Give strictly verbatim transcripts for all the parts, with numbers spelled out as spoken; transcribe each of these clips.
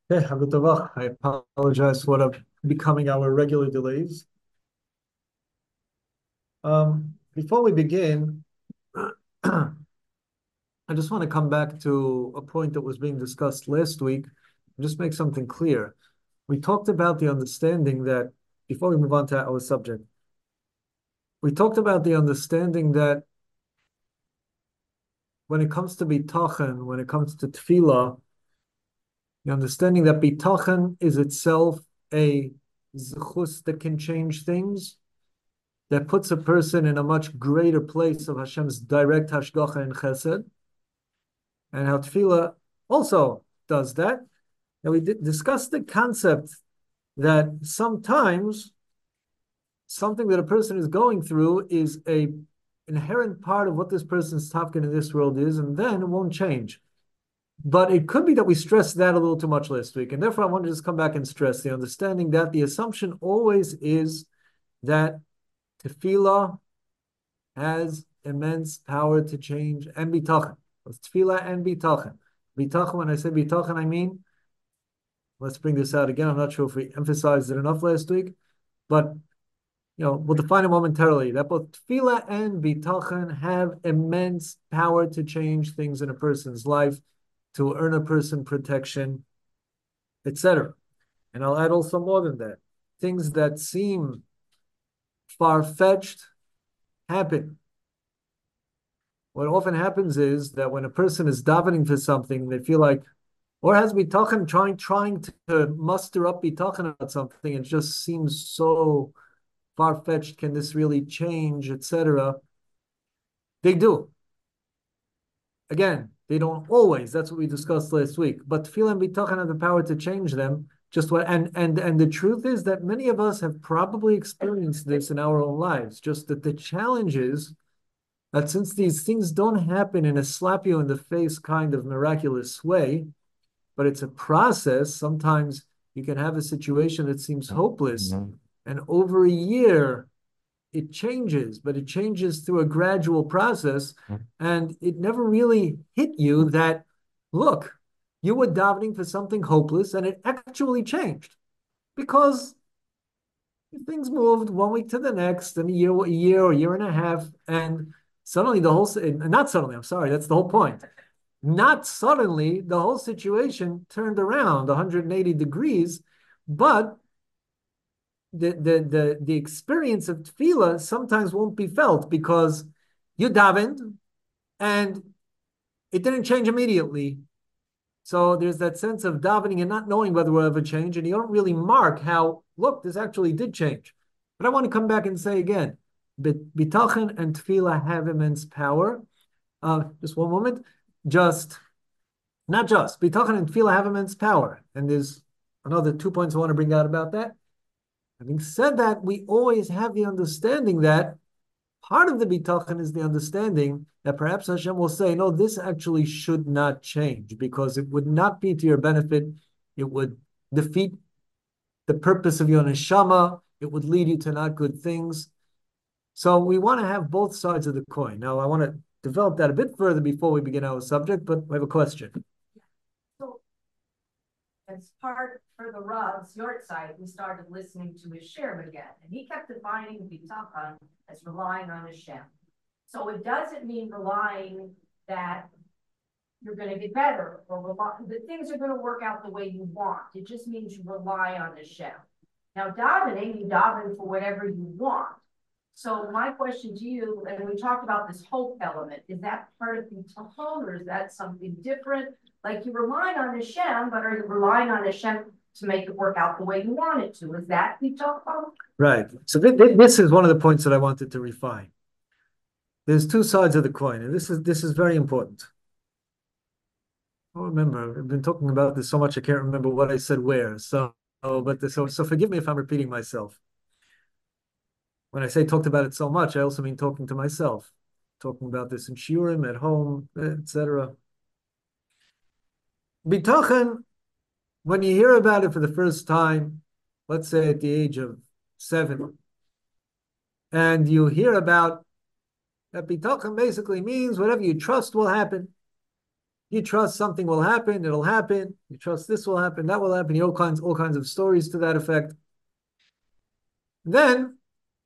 Hey, Hagutavach. I apologize for what are becoming our regular delays. Um, before we begin, I just want to come back to a point that was being discussed last week and just make something clear. We talked about the understanding that, before we move on to our subject, we talked about the understanding that when it comes to bitachon, when it comes to tefillah, the understanding that bitachon is itself a zechus that can change things, that puts a person in a much greater place of Hashem's direct hashgacha and chesed, and how tefillah also does that. And we did discuss the concept that sometimes something that a person is going through is a inherent part of what this person's tafkin in this world is, and then it won't change. But it could be that we stressed that a little too much last week, and therefore I want to just come back and stress the understanding that the assumption always is that tefillah has immense power to change, and bitachon. It's tefillah and bitachon. Bitachon, when I say bitachon, I mean, let's bring this out again. I'm not sure if we emphasized it enough last week, but you know, we'll define it momentarily. That both tefillah and bitachon have immense power to change things in a person's life, to earn a person protection, et cetera. And I'll add also more than that. Things that seem far-fetched happen. What often happens is that when a person is davening for something, they feel like, or has bitachon trying trying to muster up bitachon about something, it just seems so far-fetched. Can this really change, et cetera. They do. Again, they don't always. That's what we discussed last week. But tefillah and bitachon have the power to change them. Just what and and and the truth is that many of us have probably experienced this in our own lives. Just that the challenge is that since these things don't happen in a slap you in the face kind of miraculous way, but it's a process, sometimes you can have a situation that seems hopeless, mm-hmm. and over a year it changes, but it changes through a gradual process, mm-hmm. and it never really hit you that, look, you were davening for something hopeless and it actually changed because things moved one week to the next, and a year, a year or a year and a half, and suddenly the whole, not suddenly, I'm sorry, that's the whole point. Not suddenly, the whole situation turned around one hundred eighty degrees, but the, the, the, the experience of tefillah sometimes won't be felt because you davened and it didn't change immediately. So there's that sense of davening and not knowing whether we'll ever change, and you don't really mark how, look, this actually did change. But I want to come back and say again, bitachon and tefillah have immense power. Uh, just one moment. Just, not just, bitachon and tefillah have immense power. And there's another two points I want to bring out about that. Having said that, we always have the understanding that part of the bitachon is the understanding that perhaps Hashem will say, no, this actually should not change because it would not be to your benefit. It would defeat the purpose of your neshama. It would lead you to not good things. So we want to have both sides of the coin. Now, I want to develop that a bit further before we begin our subject, but I have a question. So, as part for the Rav's yard site, we started listening to his share again, and he kept defining bitachon as relying on Hashem. So it doesn't mean relying that you're going to get better or rely, that things are going to work out the way you want. It just means you rely on Hashem. Now, davening, you daven for whatever you want. So my question to you, and we talked about this hope element, is that part of bitachon or is that something different? Like you're relying on Hashem, but are you relying on Hashem to make it work out the way you want it to? Is that bitachon? Right. So th- th- this is one of the points that I wanted to refine. There's two sides of the coin, and this is this is very important. I don't remember. I've been talking about this so much I can't remember what I said where. So, but the, so so forgive me if I'm repeating myself. When I say talked about it so much, I also mean talking to myself, talking about this in shiurim, at home, et cetera. Bitachon, when you hear about it for the first time, let's say at the age of seven, and you hear about that bitachon basically means whatever you trust will happen. You trust something will happen, it'll happen. You trust this will happen, that will happen. You all kinds, all kinds of stories to that effect. Then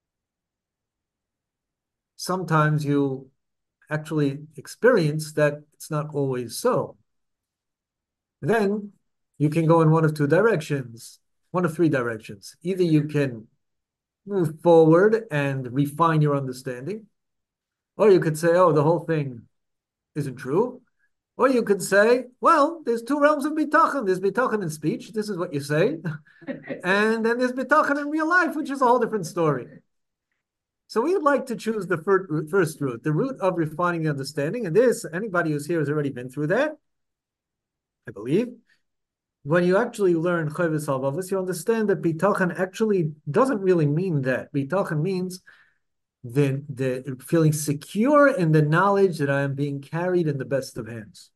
sometimes you actually experience that it's not always so. Then you can go in one of two directions, one of three directions. Either you can move forward and refine your understanding, or you could say, oh, the whole thing isn't true. Or you could say, well, there's two realms of bitachon. There's bitachon in speech. This is what you say. And then there's bitachon in real life, which is a whole different story. So we'd like to choose the first route, the route of refining the understanding. And this, anybody who's here has already been through that, I believe. When you actually learn Chovos HaLevavos, you understand that bitachon actually doesn't really mean that. Bitachon means the, the feeling secure in the knowledge that I am being carried in the best of hands.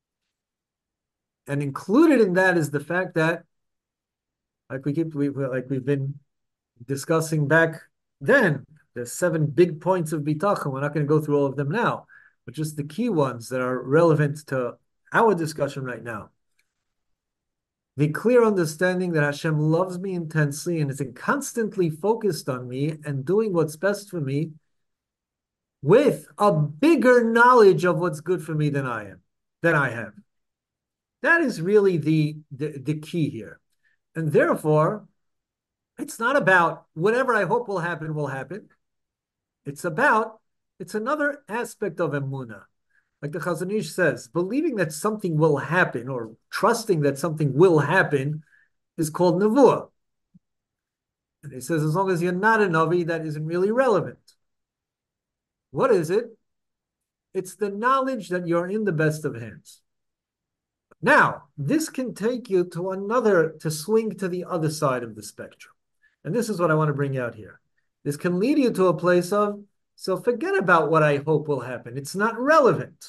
And included in that is the fact that, like we keep, we, like we've been discussing back then, there's seven big points of bitachon. We're not going to go through all of them now, but just the key ones that are relevant to our discussion right now. The clear understanding that Hashem loves me intensely and is constantly focused on me and doing what's best for me with a bigger knowledge of what's good for me than I am, than I have. That is really the, the, the key here. And therefore, it's not about whatever I hope will happen will happen. It's about, it's another aspect of emunah. Like the Chazon Ish says, believing that something will happen or trusting that something will happen is called nevuah. And he says, as long as you're not a Navi, that isn't really relevant. What is it? It's the knowledge that you're in the best of hands. Now, this can take you to another, to swing to the other side of the spectrum. And this is what I want to bring out here. This can lead you to a place of, so forget about what I hope will happen. It's not relevant.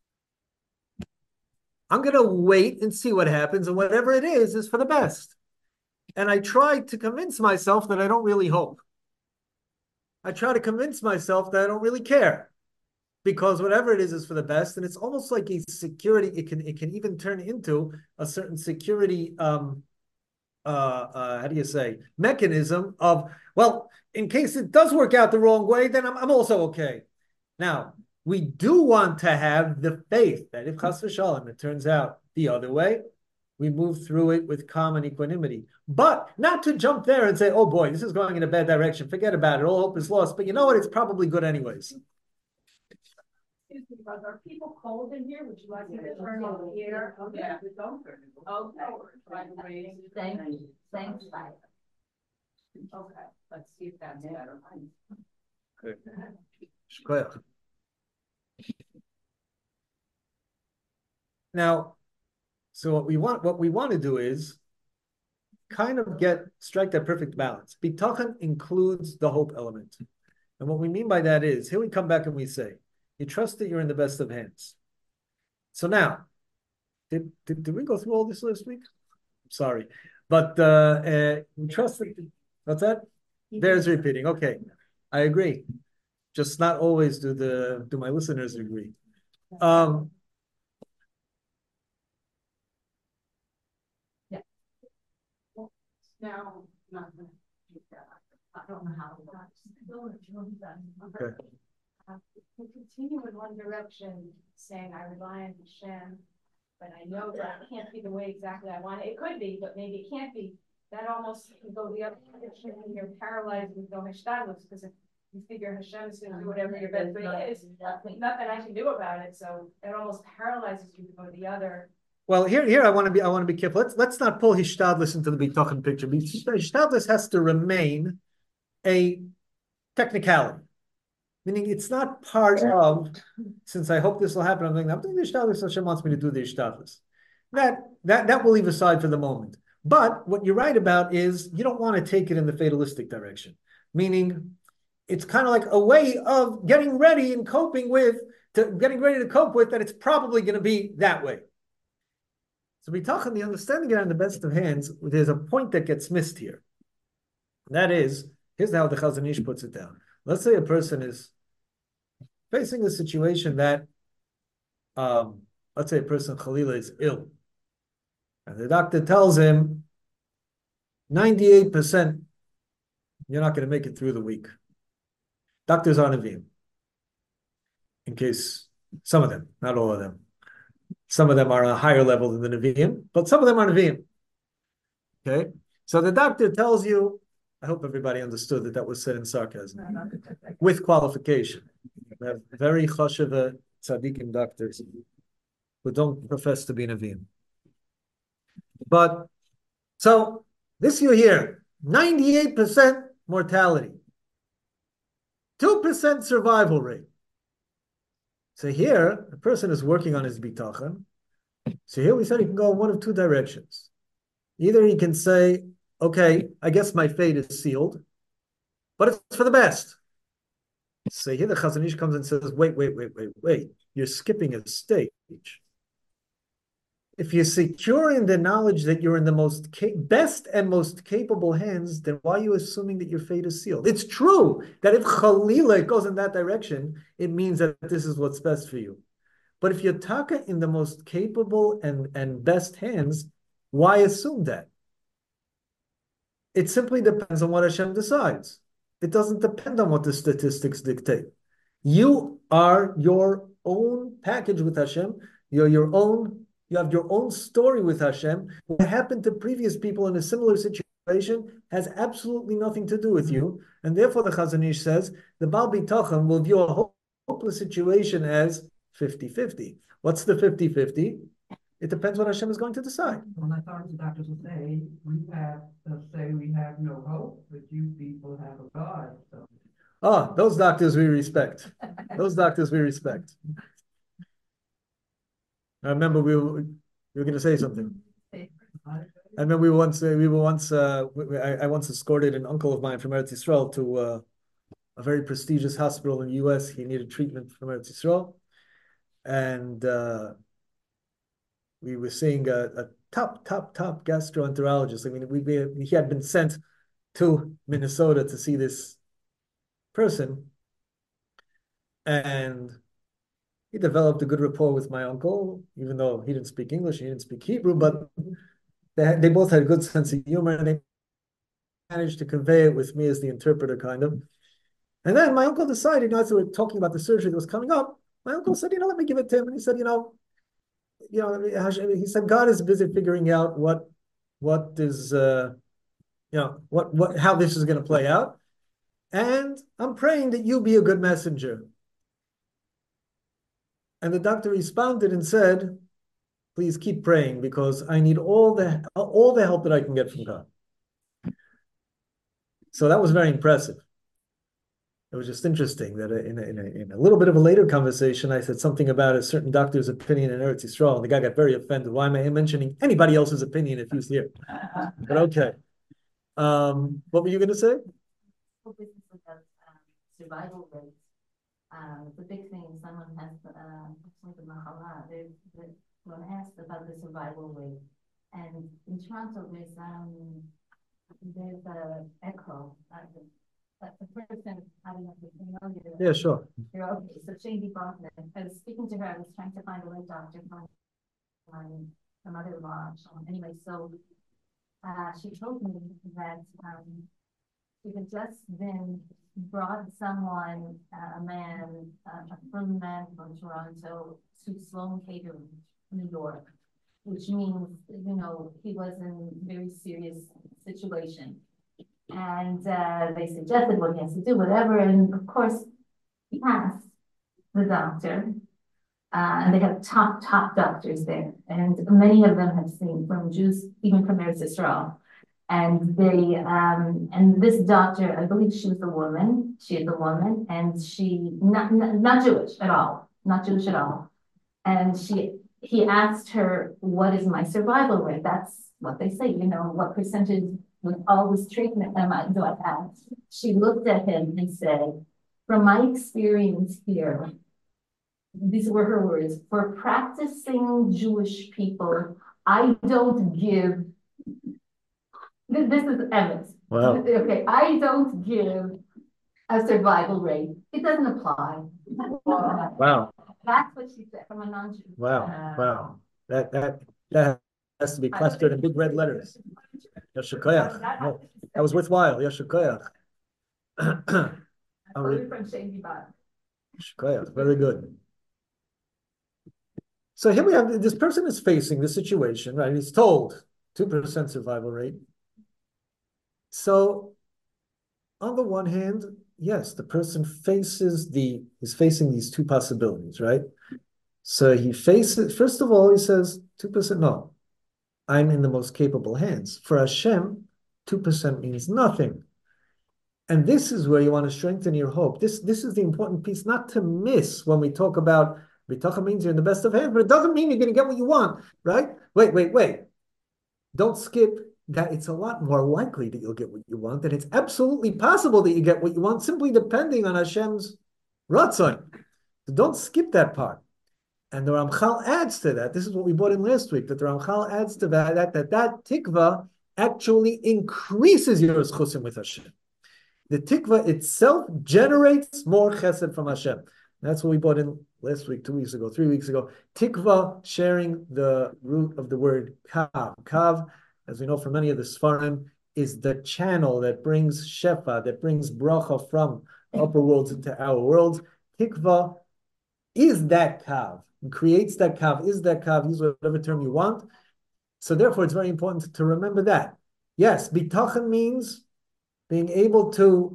I'm going to wait and see what happens, and whatever it is, is for the best. And I try to convince myself that I don't really hope. I try to convince myself that I don't really care. Because whatever it is is for the best, and it's almost like a security. It can it can even turn into a certain security. Um, uh, uh, how do you say mechanism of, well, in case it does work out the wrong way, then I'm I'm also okay. Now we do want to have the faith that if chas v'shalom it turns out the other way, we move through it with calm and equanimity. But not to jump there and say, oh boy, this is going in a bad direction. Forget about it. All hope is lost. But you know what? It's probably good anyways. Excuse me, brother. Are people cold in here? Would you like me to turn on the air? Okay. Yeah. Okay. Thank you. Thanks, bye. Okay. Let's see if that's better. Good. Now, so what we want, what we want to do is kind of get strike that perfect balance. Bitachon includes the hope element, and what we mean by that is here we come back and we say, you trust that you're in the best of hands. So now, did, did, did we go through all this last week? Sorry. But uh, uh, we trust that, what's that? Bears repeating. Okay, I agree. Just not always do the do my listeners agree. Um, yeah. Well, now, not gonna do that. I don't know how it works. Okay. We continue in one direction, saying I rely on Hashem, but I know that it can't be the way exactly I want it. It could be, but maybe it can't be. That almost can go the other direction when you're paralyzed with no hishtadlus, because if you figure Hashem is going to do whatever your best way is, nothing, nothing I can do about it. So it almost paralyzes you to go the other. Well, here, here I want to be, I want to be careful. Let's let's not pull hishtadlus into the bitachon picture. Hishtadlus has to remain a technicality. Meaning it's not part of, since I hope this will happen, I'm thinking, I'm doing the Ishtadlus, Hashem wants me to do the Ishtadlus. That, that, that we'll leave aside for the moment. But what you're right about is you don't want to take it in the fatalistic direction. Meaning it's kind of like a way of getting ready and coping with, to, getting ready to cope with that it's probably going to be that way. So we talk on the understanding it in the best of hands, there's a point that gets missed here. That is, here's how the Chazon Ish puts it down. Let's say a person is facing a situation that um, let's say a person, Khalila, is ill. And the doctor tells him, ninety-eight percent, you're not going to make it through the week. Doctors are Nevi'im. In case, some of them, not all of them. Some of them are a higher level than the Nevi'im, but some of them are Nevi'im. Okay? So the doctor tells you, I hope everybody understood that that was said in sarcasm, with qualification. We have very chashuva tzaddikim doctors who don't profess to be Nevi'im. But, so, this you hear, ninety-eight percent mortality, two percent survival rate. So here, a person is working on his bitachon. So here we said he can go in one of two directions. Either he can say, okay, I guess my fate is sealed, but it's for the best. So here the Chazon Ish comes and says, wait, wait, wait, wait, wait. You're skipping a stage. If you're secure in the knowledge that you're in the most best and most capable hands, then why are you assuming that your fate is sealed? It's true that if Khalila goes in that direction, it means that this is what's best for you. But if you're taka in the most capable and, and best hands, why assume that? It simply depends on what Hashem decides. It doesn't depend on what the statistics dictate. You are your own package with Hashem. You're your own, you have your own story with Hashem. What happened to previous people in a similar situation has absolutely nothing to do with you. And therefore the Chazon Ish says, the Baal Bitachon will view a hopeless situation as fifty-fifty. What's the fifty-fifty? It depends what Hashem is going to decide. Well, I thought the doctors will say, we have, they'll say we have no hope, but you people have a God. So. Ah, those doctors we respect. Those doctors we respect. I remember we were, we were going to say something. I remember we once, we were once, uh, I, I once escorted an uncle of mine from Eretz Yisrael to uh, a very prestigious hospital in the U S. He needed treatment from Eretz Yisrael. And uh, we were seeing a, a top, top, top gastroenterologist. I mean, we, we he had been sent to Minnesota to see this person, and he developed a good rapport with my uncle, even though he didn't speak English, he didn't speak Hebrew, but they had, they both had a good sense of humor, and they managed to convey it with me as the interpreter, kind of. And then my uncle decided, you know, as we were talking about the surgery that was coming up, my uncle said, you know, let me give it to him. And he said, you know, you know, he said, God is busy figuring out what, what is, uh, you know, what, what, how this is going to play out. And I'm praying that you be a good messenger. And the doctor responded and said, please keep praying because I need all the, all the help that I can get from God. So that was very impressive. It was just interesting that in a, in, a, in a little bit of a later conversation, I said something about a certain doctor's opinion in Eretz Yisrael, and the guy got very offended. Why am I mentioning anybody else's opinion if he's here? But okay. Um, what were you going to say? Survival rate. Um, it's a big thing. Someone has uh, the Mahala. They're, they're going to ask about the survival rate. And in Toronto, there's um, there's a echo. Uh, But the person, I don't know if you know you. Yeah, sure. You're okay. So Shady Bachman, I was speaking to her, I was trying to find a right doctor for my, my mother-in-law. Anyway, so uh, she told me that um, she had just been brought someone, uh, a man, uh, a from man from Toronto to Sloan Catering, New York, which means, you know, he was in a very serious situation. And uh, they suggested what he has to do, whatever. And of course, he asked the doctor. Uh, and they have top, top doctors there. And many of them have seen from Jews, even from Eretz Yisrael. And they, um, and this doctor, I believe she was a woman. She is a woman, and she not, not not Jewish at all, not Jewish at all. And she, he asked her, "What is my survival rate?" That's what they say, you know, what percentage with all this treatment am I do I have? She looked at him and said, "From my experience here," these were her words, "for practicing Jewish people, I don't give." This, this is Emmett. Wow. Okay, I don't give a survival rate. It doesn't apply. Wow. That's what she said from a non-Jew. Wow, Uh, wow. That that that has to be clustered in big red letters. Yasher koach. No, that was worthwhile. Yasher koach. Very good. So here we have, this person is facing the situation, right? He's told two percent survival rate. So on the one hand, yes, the person faces the, is facing these two possibilities, right? So he faces, first of all, he says, two percent, no, I'm in the most capable hands. For Hashem, two percent means nothing. And this is where you want to strengthen your hope. This, this is the important piece not to miss when we talk about bitachon means you're in the best of hands, but it doesn't mean you're going to get what you want, right? Wait, wait, wait. Don't skip that it's a lot more likely that you'll get what you want, and it's absolutely possible that you get what you want, simply depending on Hashem's ratzon. So don't skip that part. And the Ramchal adds to that. This is what we brought in last week, that the Ramchal adds to that that that, that tikva actually increases your schusim with Hashem. The tikva itself generates more chesed from Hashem. That's what we brought in last week, two weeks ago, three weeks ago. Tikva sharing the root of the word kav. Kav, as we know from many of the Sfarim, is the channel that brings shefa, that brings bracha from upper worlds into our worlds. Tikva is that kav, creates that kav, is that kav, use whatever term you want. So therefore, it's very important to remember that. Yes, bitachon means being able to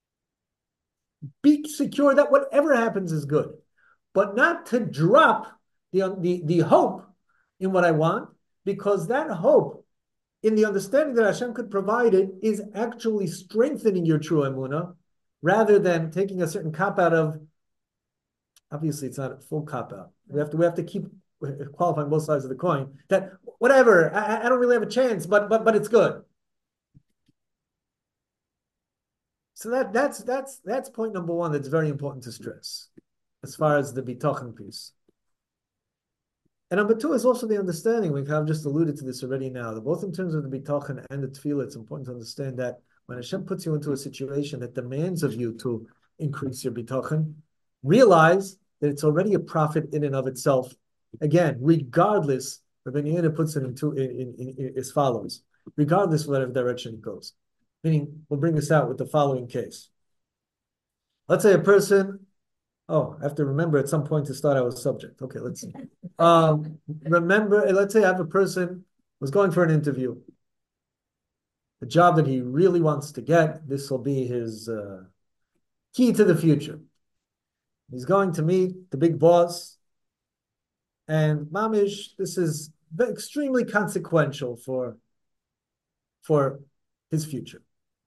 be secure that whatever happens is good, but not to drop the, the, the hope in what I want, because that hope in the understanding that Hashem could provide it is actually strengthening your true emunah, rather than taking a certain cop out of, obviously it's not a full cop out. We have to, we have to keep qualifying both sides of the coin, that whatever, I, I don't really have a chance, but, but, but it's good. So that that's that's that's point number one that's very important to stress, as far as the bitachon piece. And number two is also the understanding. We have just alluded to this already now, that both in terms of the bitachon and the tefillah, it's important to understand that when Hashem puts you into a situation that demands of you to increase your bitachon, realize that it's already a profit in and of itself. Again, regardless, Rabbi Yehuda puts it into in, in, in, as follows: regardless of whatever direction it goes. Meaning, we'll bring this out with the following case. Let's say a person, oh, I have to remember at some point to start our subject. Okay, let's see. Um, remember, let's say I have a person who's going for an interview. The job that he really wants to get, this will be his uh, key to the future. He's going to meet the big boss, and mamish, this is extremely consequential for, for his future.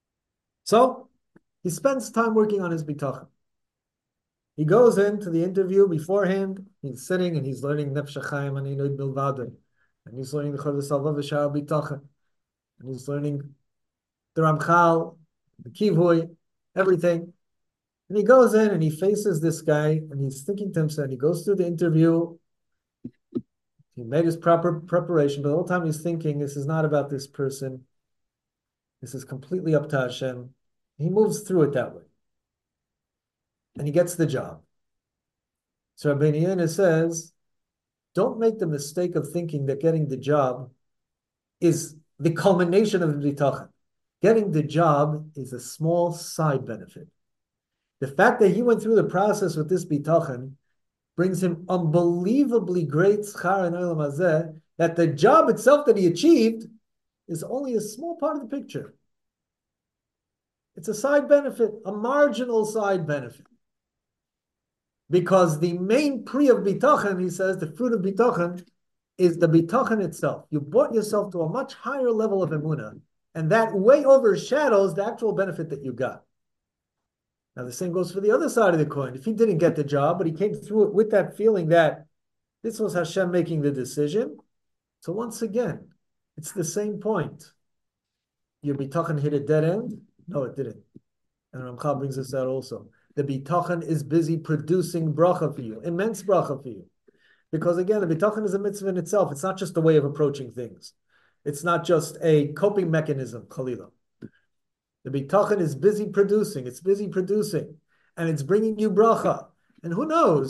So he spends time working on his bitachon. He goes into the interview beforehand. He's sitting and he's learning Nefesh HaChaim and Inoid Milvadim, and he's learning the Chodesh Salva V'Shar Bitachon, and he's learning the Ramchal, the Kivui, everything. And he goes in and he faces this guy, and he's thinking to himself. He goes through the interview. He made his proper preparation, but the whole time he's thinking, this is not about this person. This is completely up to Hashem. He moves through it that way. And he gets the job. So Rabbi Yehuda says, don't make the mistake of thinking that getting the job is the culmination of the bitachon. Getting the job is a small side benefit. The fact that he went through the process with this bitachon brings him unbelievably great schar in olam hazeh, that the job itself that he achieved is only a small part of the picture. It's a side benefit, a marginal side benefit. Because the main pri of bitachon, he says, the fruit of bitachon, is the bitachon itself. You brought yourself to a much higher level of emunah, and that way overshadows the actual benefit that you got. Now the same goes for the other side of the coin. If he didn't get the job, but he came through it with that feeling that this was Hashem making the decision, so once again, it's the same point. Your bitachon hit a dead end? No, it didn't. And Ramchal brings this out also. The bitachon is busy producing bracha for you, immense bracha for you. Because again, the bitachon is a mitzvah in itself. It's not just a way of approaching things. It's not just a coping mechanism, Khalila. The bitachon is busy producing. It's busy producing. And it's bringing you bracha. And who knows,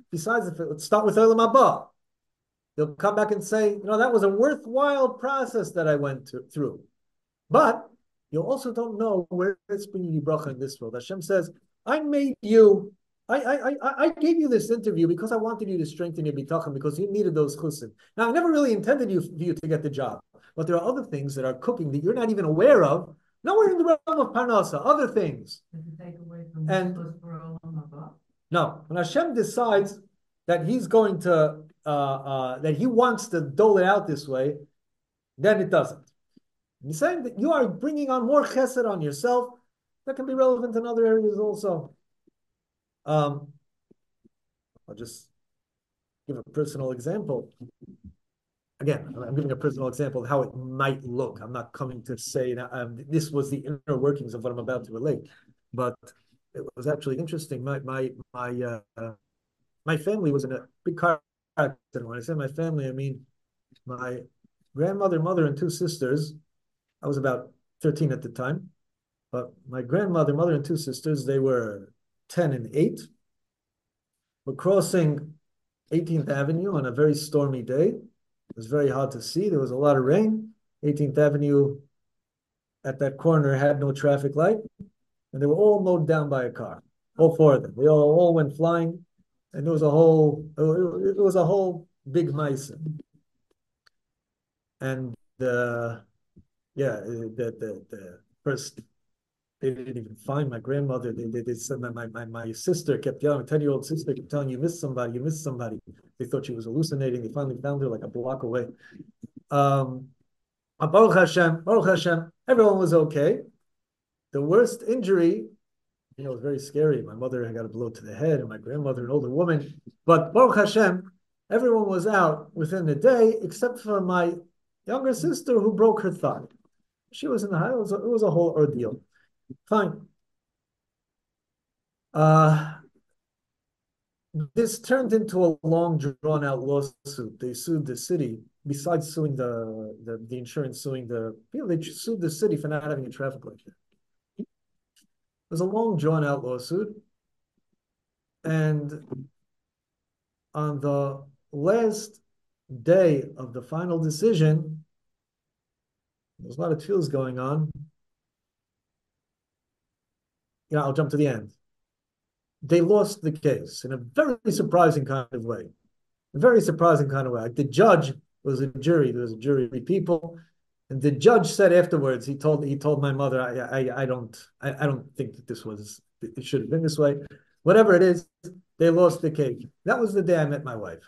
besides, if it, let's start with Olam Haba. You'll come back and say, you know, that was a worthwhile process that I went to, through. But you also don't know where it's bringing you bracha in this world. Hashem says, I made you, I, I, I, I gave you this interview because I wanted you to strengthen your bitachon because you needed those chusim. Now, I never really intended you, for you to get the job, but there are other things that are cooking that you're not even aware of. Nowhere in the realm of parnasa, other things. take away from And Olam no, when Hashem decides that He's going to, uh, uh, that He wants to dole it out this way, then it doesn't. He's saying that you are bringing on more chesed on yourself. That can be relevant in other areas also. Um, I'll just give a personal example. Again, I'm giving a personal example of how it might look. I'm not coming to say that um, this was the inner workings of what I'm about to relate, but it was actually interesting. My my my uh, my family was in a big car accident. When I say my family, I mean my grandmother, mother, and two sisters. I was about thirteen at the time, but my grandmother, mother, and two sisters, they were ten and eight. We're crossing eighteenth Avenue on a very stormy day. It was very hard to see. There was a lot of rain. eighteenth Avenue at that corner had no traffic light, and they were all mowed down by a car. All four of them. They all, all went flying, and there was a whole it was a whole big mice. And uh, yeah, the, the the first they didn't even find my grandmother. They, they, they said my, my, my sister kept yelling, my ten-year-old sister kept telling, you missed somebody, you missed somebody. They thought she was hallucinating. They finally found her like a block away. Um, Baruch Hashem, Baruch Hashem, everyone was okay. The worst injury, you know, it was very scary. My mother had got a blow to the head, and my grandmother, an older woman. But Baruch Hashem, everyone was out within a day, except for my younger sister who broke her thigh. She was in the high, it was a, it was a whole ordeal. Fine. Uh, this turned into a long, drawn-out lawsuit. They sued the city. Besides suing the, the, the insurance, suing the people, they sued the city for not having a traffic light there. It was a long, drawn-out lawsuit. And on the last day of the final decision, there's a lot of tefillas going on. You know, I'll jump to the end. They lost the case in a very surprising kind of way. A very surprising kind of way. Like the judge was a jury. There was a jury of people, and the judge said afterwards, he told he told my mother, I I, I don't I, I don't think that this was it should have been this way. Whatever it is, they lost the case. That was the day I met my wife.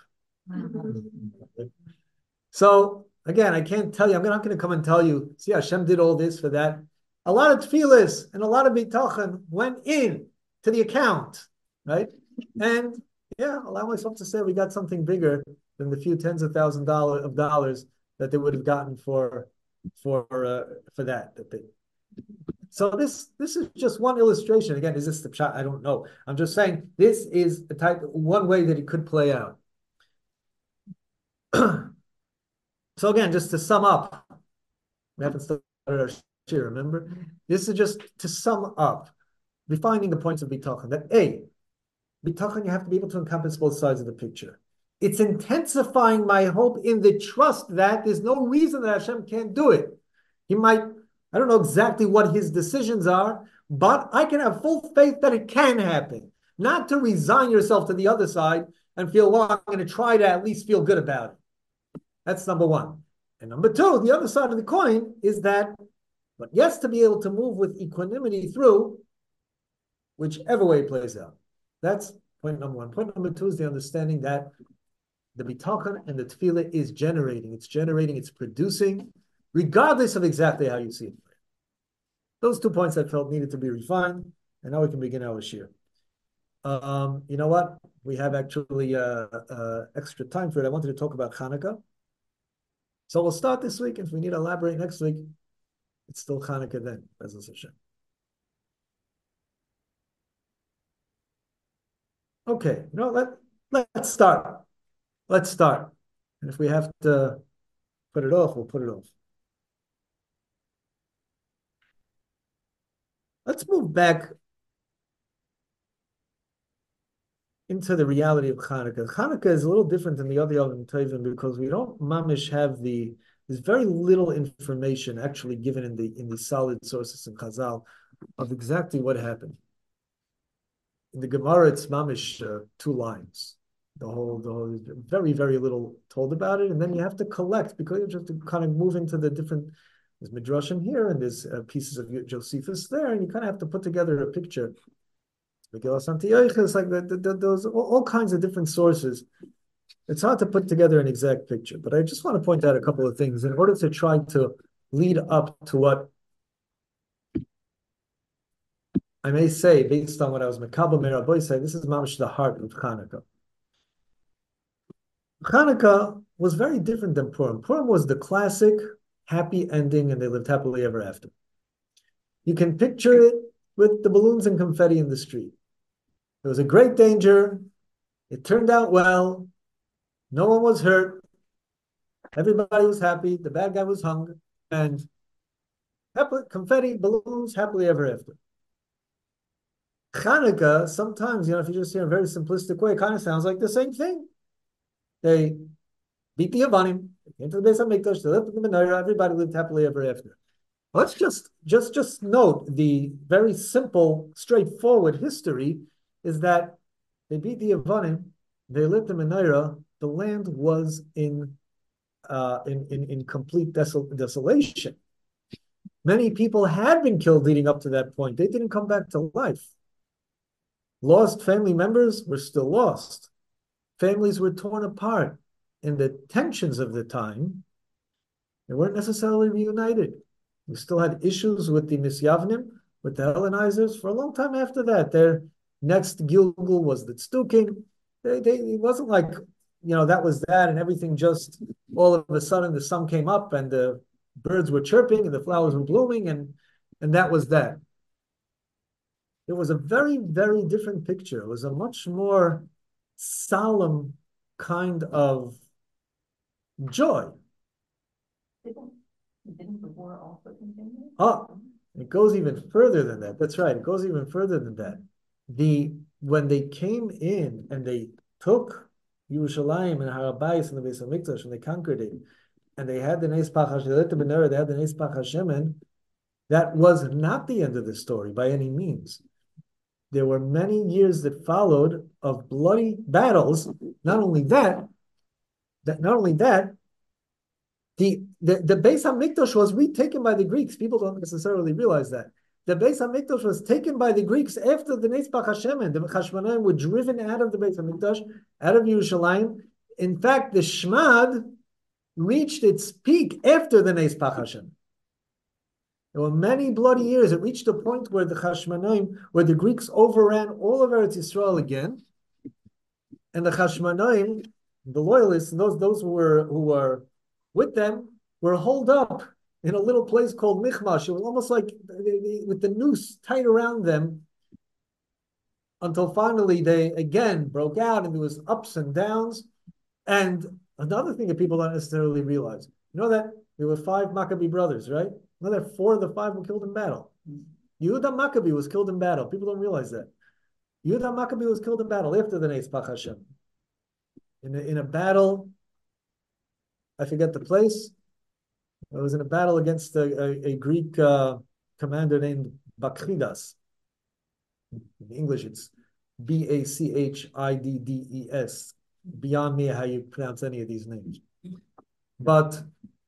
So again, I can't tell you. I'm not going to come and tell you. See, Hashem did all this for that. A lot of tefillas and a lot of bitachon went in to the account, right? And yeah, allow myself to say we got something bigger than the few tens of thousands dollar of dollars that they would have gotten for for uh, for that. That they. So this this is just one illustration. Again, is this the shot? I don't know. I'm just saying this is the type one way that it could play out. So again, just to sum up, we haven't started our shir, remember? This is just to sum up, refining the points of bitachon. That A, bitachon, you have to be able to encompass both sides of the picture. It's intensifying my hope in the trust that there's no reason that Hashem can't do it. He might, I don't know exactly what his decisions are, but I can have full faith that it can happen. Not to resign yourself to the other side and feel, well, I'm going to try to at least feel good about it. That's number one. And number two, the other side of the coin is that, but yes, to be able to move with equanimity through whichever way it plays out. That's point number one. Point number two is the understanding that the bitachon and the tefillah is generating. It's generating, it's producing, regardless of exactly how you see it. Those two points I felt needed to be refined, and now we can begin our shir. Um, you know what? We have actually uh, uh, extra time for it. I wanted to talk about Hanukkah. So we'll start this week. If we need to elaborate next week, it's still Hanukkah then, B'ezras Hashem. Okay, you know, let, let's start. Let's start. And if we have to put it off, we'll put it off. Let's move back into the reality of Hanukkah. Hanukkah is a little different than the other Yom Tovim because we don't mamish have the there's very little information actually given in the in the solid sources in Chazal of exactly what happened. In the Gemara, it's mamish uh, two lines. The whole, the whole, very, very little told about it, and then you have to collect because you have to kind of move into the different. There's midrashim here, and there's uh, pieces of Josephus there, and you kind of have to put together a picture. Megillas Antiochus, like the, the, the, those all, all kinds of different sources. It's hard to put together an exact picture, but I just want to point out a couple of things in order to try to lead up to what I may say, based on what I was Mekabel Miraboy say, this is mamish the heart of Hanukkah. Hanukkah was very different than Purim. Purim was the classic happy ending, and they lived happily ever after. You can picture it with the balloons and confetti in the street. There was a great danger. It turned out well. No one was hurt. Everybody was happy. The bad guy was hung. And happily, confetti, balloons, happily ever after. Hanukkah, sometimes, you know, if you just hear a very simplistic way, it kind of sounds like the same thing. They beat the Yavanim, they came to the Beis HaMikdash, they lived in the menorah, everybody lived happily ever after. Let's just, just, just note the very simple, straightforward history is that they beat the Yavanim, they lived in the menorah, the land was in, uh, in, in, in complete desol desolation. Many people had been killed leading up to that point. They didn't come back to life. Lost family members were still lost. Families were torn apart. In the tensions of the time, they weren't necessarily reunited. We still had issues with the Misyavnim, with the Hellenizers, for a long time after that. Their next Gilgul was the Tzdukim. They, they, it wasn't like, you know, that was that, and everything just, all of a sudden the sun came up and the birds were chirping and the flowers were blooming, and, and that was that. It was a very, very different picture. It was a much more solemn kind of joy. Didn't, didn't the war also continue? Oh, it goes even further than that. That's right. It goes even further than that. The when they came in and they took Yerushalayim and Har HaBayis and the Beis HaMikdash and they conquered it, and they had the Neis Pach Hashem, they had the Neis Pach Hashem, that was not the end of the story by any means. There were many years that followed of bloody battles. Not only that, that not only that, the, the, the Beis HaMikdash was retaken by the Greeks. People don't necessarily realize that. The Beis HaMikdash was taken by the Greeks after the Neis Pach Hashem. The Chashmonaim were driven out of the Beis HaMikdash, out of Yerushalayim. In fact, the Shmad reached its peak after the Neis Pach Hashem. There were many bloody years. It reached a point where the Chashmonaim, where the Greeks overran all of Eretz Yisrael again, and the Chashmonaim, the loyalists, and those those who were who were with them, were holed up in a little place called Michmash. It was almost like they, they, with the noose tight around them, until finally they again broke out, and there was ups and downs. And another thing that people don't necessarily realize, you know that there were five Maccabee brothers, right? You know that four of the five were killed in battle. Yehuda Maccabee was killed in battle. People don't realize that. Yehuda Maccabee was killed in battle after the Neis Pach Hashem. In a, in a battle, I forget the place. It was in a battle against a, a, a Greek uh, commander named Bakchidas. In English, it's B A C H I D D E S. Beyond me how you pronounce any of these names. But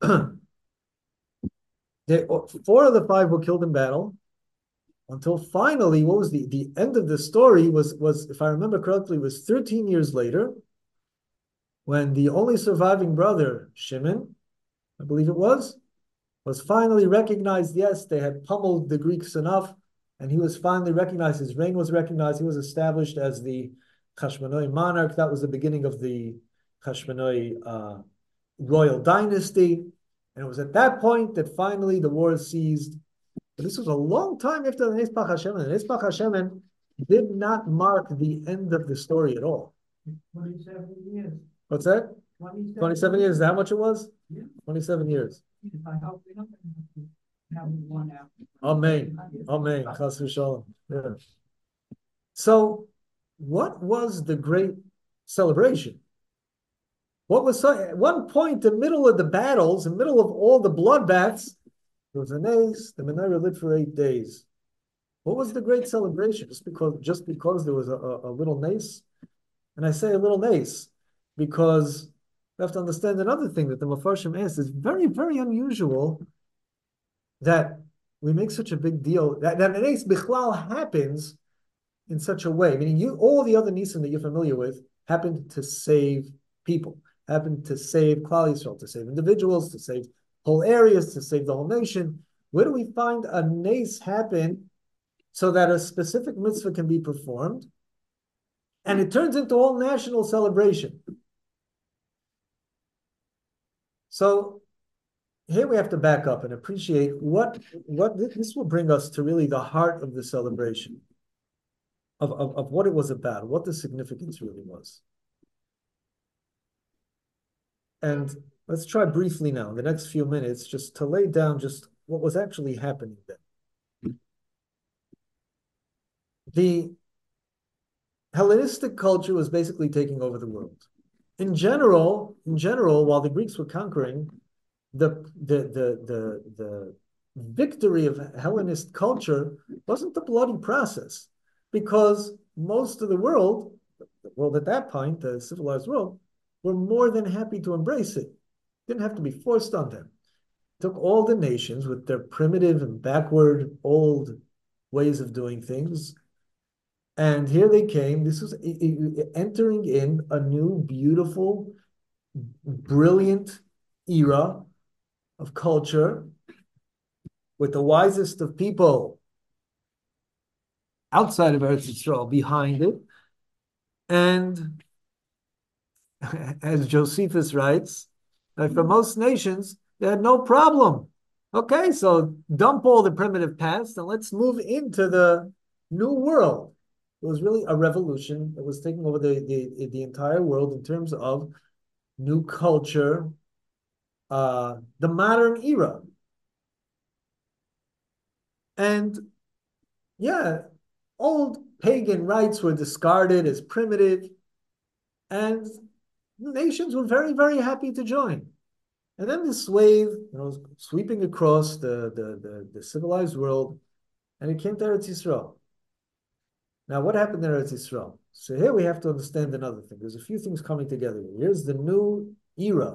they, four of the five were killed in battle until finally, what was the, the end of the story was, was, if I remember correctly, was thirteen years later, when the only surviving brother, Shimon, I believe it was, was finally recognized. Yes, they had pummeled the Greeks enough, and he was finally recognized. His reign was recognized. He was established as the Chashmonai monarch. That was the beginning of the Chashmonai uh, royal dynasty. And it was at that point that finally the war ceased. But this was a long time after the Neis Pach Hashem. The Neis Pach Hashem did not mark the end of the story at all. Twenty-seven years. What's that? Twenty-seven, twenty-seven years. Is that how much it was? Yeah. twenty-seven years. I hope we don't have one out. Amen. Amen. Chas v'shalom. Yeah. So what was the great celebration? What was so, at one point, in the middle of the battles, in the middle of all the bloodbaths, there was a nace, the menorah lit for eight days. What was the great celebration? Just because, just because there was a, a, a little nace? And I say a little nace because you have to understand another thing that the Mefarshim asks is very, very unusual that we make such a big deal, that, that an nace bichlal happens in such a way, meaning you, all the other nisim that you're familiar with happened to save people, happened to save Klal Yisrael, to save individuals, to save whole areas, to save the whole nation. Where do we find a nace happen so that a specific mitzvah can be performed, and it turns into all national celebration? So here we have to back up and appreciate what, what this will bring us to really the heart of the celebration, of, of, of what it was about, what the significance really was. And let's try briefly now, in the next few minutes, just to lay down just what was actually happening then. The Hellenistic culture was basically taking over the world. In general, in general, while the Greeks were conquering, the the the the, the victory of Hellenist culture wasn't the bloody process, because most of the world, the world at that point, the civilized world, were more than happy to embrace it. Didn't have to be forced on them. It took all the nations with their primitive and backward old ways of doing things, and here they came. This was entering in a new, beautiful, brilliant era of culture with the wisest of people outside of Eretz Yisrael behind it. And as Josephus writes, that for most nations, they had no problem. Okay, so dump all the primitive past and let's move into the new world. It was really a revolution that was taking over the, the, the entire world in terms of new culture, uh, the modern era. And yeah, old pagan rites were discarded as primitive, and nations were very, very happy to join. And then this wave, you know, was sweeping across the, the, the, the civilized world, and it came to Eretz Yisrael. Now, what happened in Eretz Yisrael? So here we have to understand another thing. There's a few things coming together. Here's the new era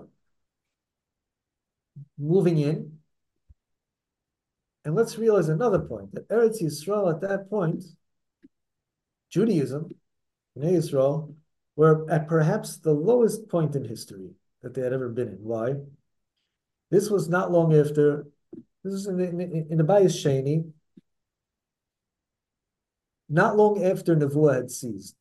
moving in. And let's realize another point, that Eretz Yisrael at that point, Judaism, Bnei Yisrael, were at perhaps the lowest point in history that they had ever been in. Why? This was not long after, this is in, in, in the Bayis Sheni, not long after Nevuah had ceased.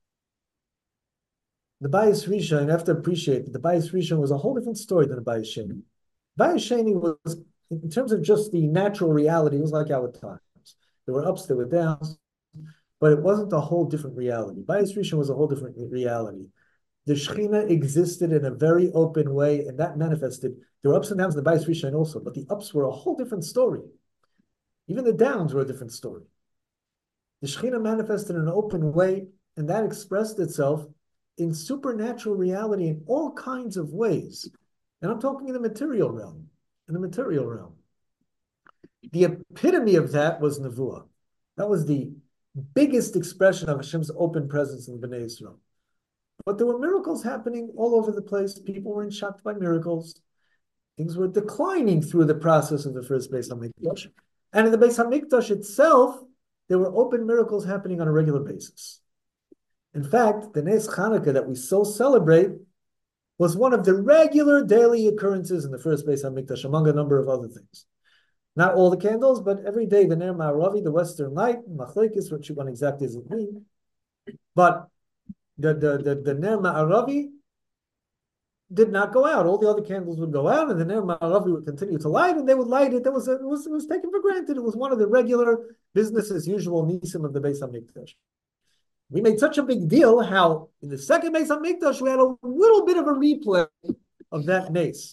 The Bayis Rishon, you have to appreciate that the Bayis Rishon was a whole different story than the Bayis Sheni. Bayis Sheni was, in terms of just the natural reality, it was like our times. There were ups, there were downs, but it wasn't a whole different reality. Bayis Rishon was a whole different reality. The Shekhinah existed in a very open way, and that manifested. There were ups and downs in the Bayis Rishon also, but the ups were a whole different story. Even the downs were a different story. The Shekhinah manifested in an open way, and that expressed itself in supernatural reality in all kinds of ways. And I'm talking in the material realm, in the material realm. The epitome of that was Nevuah. That was the biggest expression of Hashem's open presence in Bnei Yisrael. But there were miracles happening all over the place. People were shocked by miracles. Things were declining through the process of the first Beis HaMikdash. And in the Beis HaMikdash itself, there were open miracles happening on a regular basis. In fact, the Nes Chanukah that we so celebrate was one of the regular daily occurrences in the first Beis HaMikdash, among a number of other things. Not all the candles, but every day the Ner Ma'aravi, the Western Light, Machlekes, which one exactly does it mean? But the, the, the, the Ner Ma'aravi did not go out. All the other candles would go out, and the Ner Ma'aravi would continue to light, and they would light it. That was, a, it was it was taken for granted. It was one of the regular business as usual nisim of the Beis HaMikdash. We made such a big deal how in the second Beis HaMikdash we had a little bit of a replay of that nace.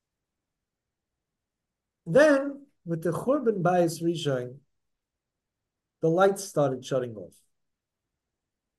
Then with the Churban Bayis Rishon, the lights started shutting off.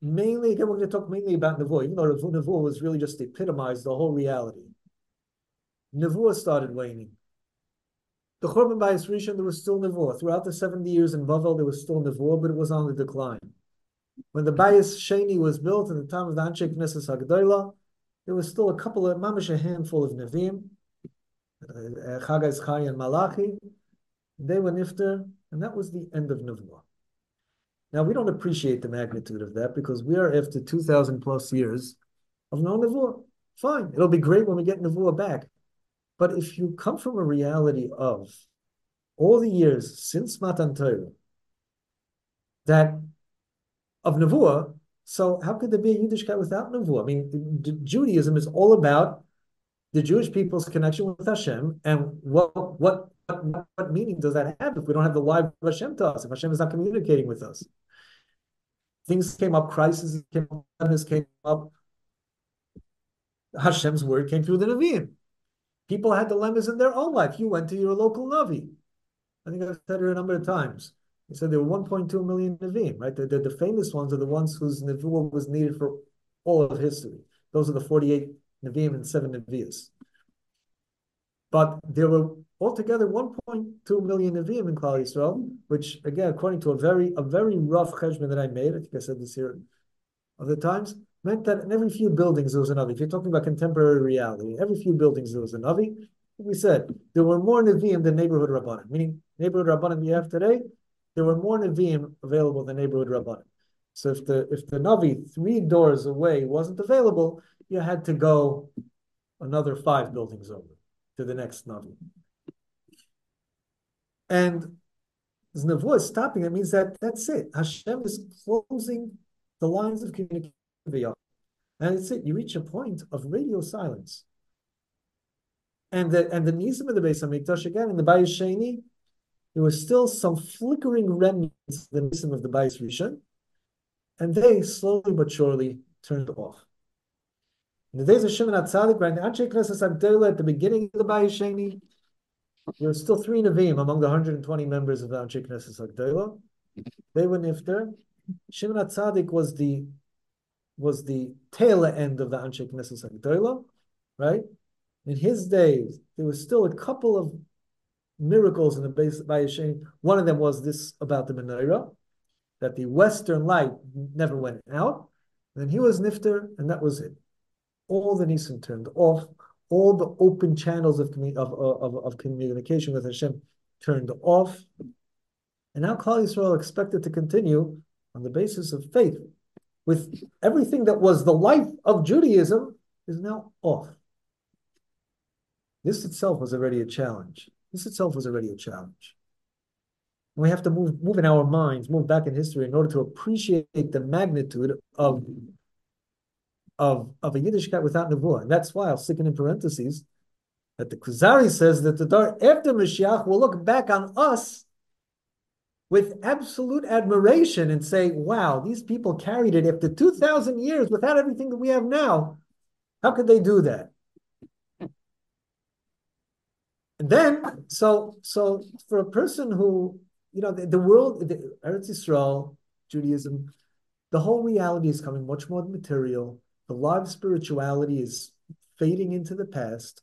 mainly, again, we're going to talk mainly about Nevuah, even though Nevuah was really just epitomized the whole reality. Nevuah started waning. The Churban Bayis Rishon, there was still Nevuah. Throughout the seventy years in Bavel, there was still Nevuah, but it was on the decline. When the Bayis Sheni was built in the time of the Anshe Knesset HaGedolah, there was still a couple of, mamish a handful of Nevi'im, Chagai Zchai and Malachi. They were nifter, and that was the end of Nevuah. Now, we don't appreciate the magnitude of that because we are after two thousand plus years of no Nevuah. Fine, it'll be great when we get Nevuah back. But if you come from a reality of all the years since Matan Torah, that of Nevuah, so how could there be a Yiddishkeit without Nevuah? I mean, Judaism is all about the Jewish people's connection with Hashem, and what what what, what meaning does that have if we don't have the live Hashem to us, if Hashem is not communicating with us? Things came up, crises came up, this came up. Hashem's word came through the Nevi'im. People had dilemmas in their own life. You went to your local Navi. I think I've said it a number of times. He said there were one point two million Nevi'im, right? The, the, the famous ones are the ones whose Nevuah was needed for all of history. Those are the forty-eight Nevi'im and seven Nevi'as. But there were altogether one point two million Nevi'im in Klal Yisrael, which, again, according to a very a very rough cheshbon that I made, I think I said this here other times, meant that in every few buildings there was a Navi. If you're talking about contemporary reality, every few buildings there was a Navi. We said there were more Nevi'im than neighborhood Rabbanim, meaning neighborhood Rabbanim we have today, there were more Nevi'im available than neighborhood Rabbanim. So if the if the Navi three doors away wasn't available, you had to go another five buildings over to the next Navi. And as Nevuah is stopping, it means that that's it. Hashem is closing the lines of communication. And it's it. You reach a point of radio silence. And the and the Nisim of the Beis Hamikdash, again, in the Bayis Sheni, there was still some flickering remnants of the Nisim of the Bayis Rishon, and they slowly but surely turned off. In the days of Shimon HaTzadik, right, the Anshe Knesset HaGedolah, at the beginning of the Bayis Sheni, there were still three Nevi'im among the one hundred twenty members of the Anshe Knesset HaGedolah. They were nifter. Shimon HaTzadik was the was the tail end of the Anshe Knesset HaGedolah, right? In his days, there was still a couple of miracles in the Bayis Sheni. One of them was this about the menorah, that the western light never went out. And then he was nifter, and that was it. All the Nisim turned off. All the open channels of, of, of, of communication with Hashem turned off. And now Klal Yisrael expected to continue on the basis of faith, with everything that was the life of Judaism is now off. This itself was already a challenge. This itself was already a challenge. And we have to move, move in our minds, move back in history in order to appreciate the magnitude of, of, of a Yiddishkeit without Nevuah. And that's why I'll stick it in parentheses that the Kuzari says that the Dar after Mashiach will look back on us with absolute admiration and say, wow, these people carried it after two thousand years without everything that we have now. How could they do that? And then, so, so for a person who, you know, the, the world, the Eretz Yisrael, Judaism, the whole reality is coming much more material. The live spirituality is fading into the past.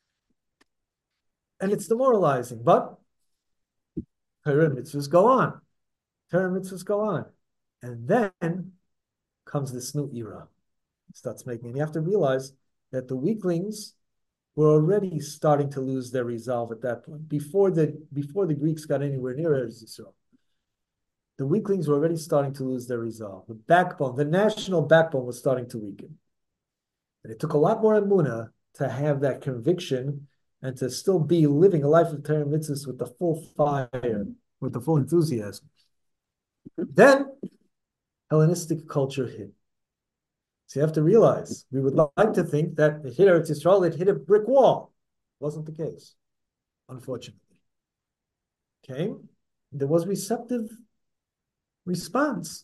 And it's demoralizing, but Torah mitzvahs go on. Torah mitzvahs go on. And then comes this new era. It starts making, and you have to realize that the weaklings were already starting to lose their resolve at that point, before the, before the Greeks got anywhere near Eretz Yisrael. The weaklings were already starting to lose their resolve. The backbone, the national backbone was starting to weaken. And it took a lot more emunah to have that conviction and to still be living a life of Torah mitzvahs with the full fire, with the full enthusiasm. Then Hellenistic culture hit. So you have to realize, we would like to think that it hit Eretz Yisrael, it hit a brick wall. Wasn't the case, unfortunately. Came, there was receptive response.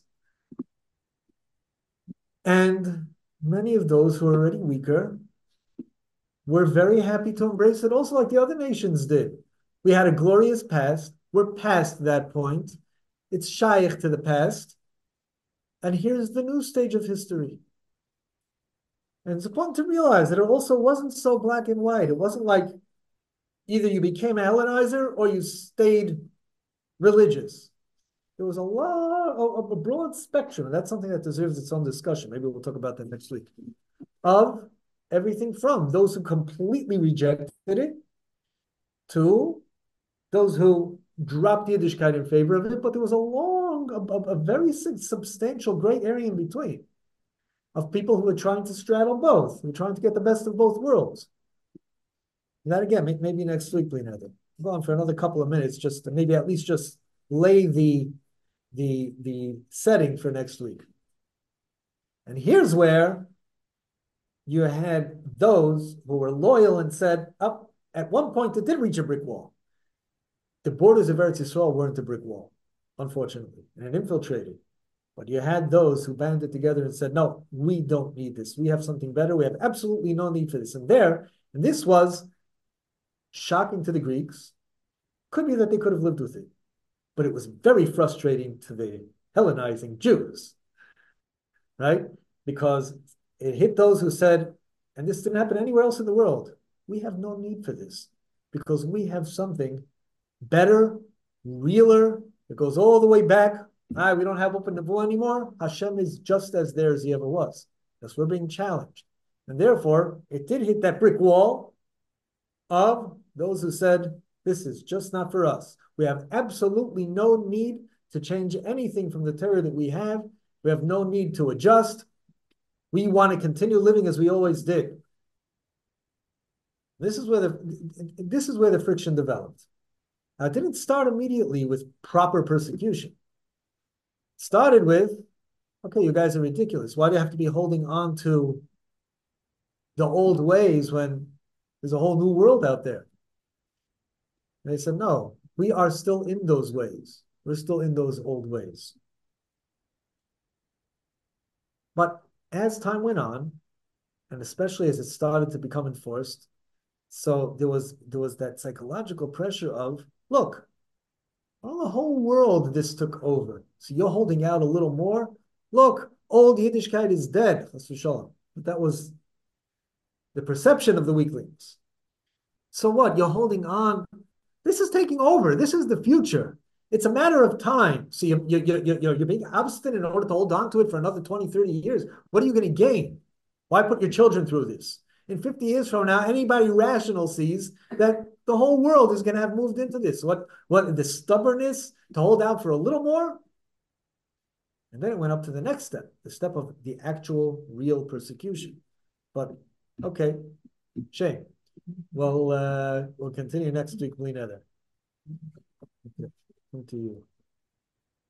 And many of those who are already weaker were very happy to embrace it also like the other nations did. We had a glorious past. We're past that point. It's shaykh to the past. And here's the new stage of history. And it's important to realize that it also wasn't so black and white. It wasn't like either you became a Hellenizer or you stayed religious. There was a lot of a broad spectrum, and that's something that deserves its own discussion. Maybe we'll talk about that next week. Of everything from those who completely rejected it to those who dropped Yiddishkeit in favor of it, but there was a long, a, a very substantial gray area in between of people who were trying to straddle both, who were trying to get the best of both worlds. And that again, maybe next week, Leonardo. Go on for another couple of minutes, just to maybe at least just lay the the the setting for next week. And here's where you had those who were loyal and said, up oh, at one point it did reach a brick wall. The borders of Eretz Yisrael weren't a brick wall, unfortunately, and it infiltrated. But you had those who banded together and said, no, we don't need this. We have something better. We have absolutely no need for this. And there, and this was shocking to the Greeks. Could be that they could have lived with it, but it was very frustrating to the Hellenizing Jews, right? Because it hit those who said, and this didn't happen anywhere else in the world, we have no need for this because we have something better, realer. It goes all the way back. Ah, we don't have open nevuah anymore. Hashem is just as there as he ever was. That's we're being challenged. And therefore, it did hit that brick wall of those who said, this is just not for us. We have absolutely no need to change anything from the Torah that we have. We have no need to adjust. We want to continue living as we always did. This is where the this is where the friction developed. Now, it didn't start immediately with proper persecution. It started with, okay, you guys are ridiculous. Why do you have to be holding on to the old ways when there's a whole new world out there? And they said, no, we are still in those ways. We're still in those old ways. But as time went on, and especially as it started to become enforced, so there was there was that psychological pressure of, look, well, the whole world this took over. So you're holding out a little more. Look, old Yiddishkeit is dead. But that was the perception of the weaklings. So what? You're holding on. This is taking over. This is the future. It's a matter of time. So you, you, you, you're, you're being obstinate in order to hold on to it for another twenty, thirty years. What are you going to gain? Why put your children through this? In fifty years from now, anybody rational sees that the whole world is going to have moved into this. What, what the stubbornness to hold out for a little more? And then it went up to the next step, the step of the actual real persecution. But, okay, shame. Well, uh, we'll continue next week, Lena. There. Okay. To you.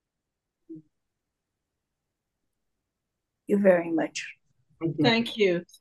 You very much. Thank you.